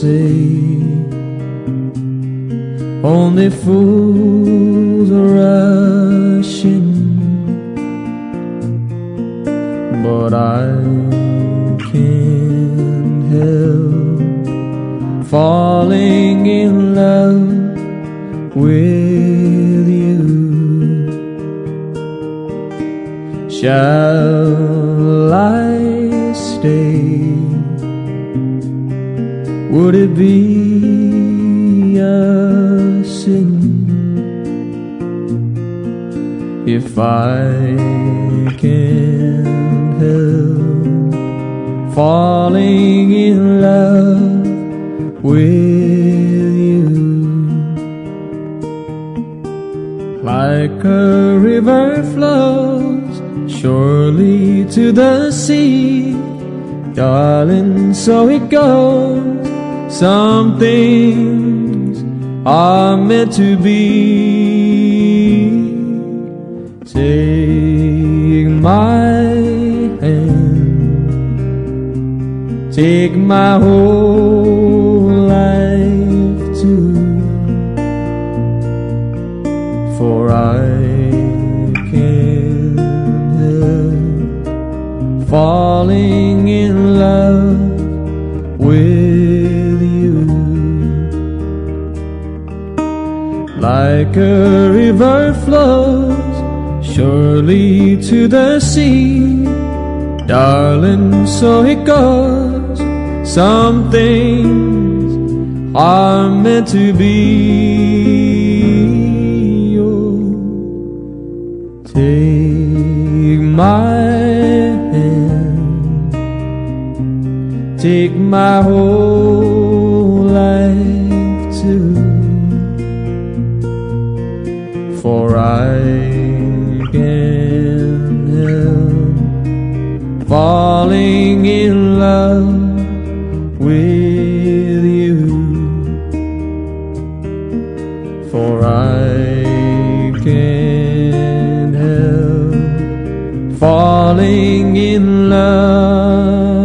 say only fools are rushing, but I can't help falling in love with you. Shall I stay? Would it be a sin if I can't help falling in love with you? Like a river flows surely to the sea, darling, so it goes. Some things are meant to be. Take my hand, take my whole life too, for I can't help falling in love with you. Like a river flows surely to the sea, darling, so it goes. Some things are meant to be. Oh, take my hand, take my whole life too, for I can't help falling in love with you, for I can't help falling in love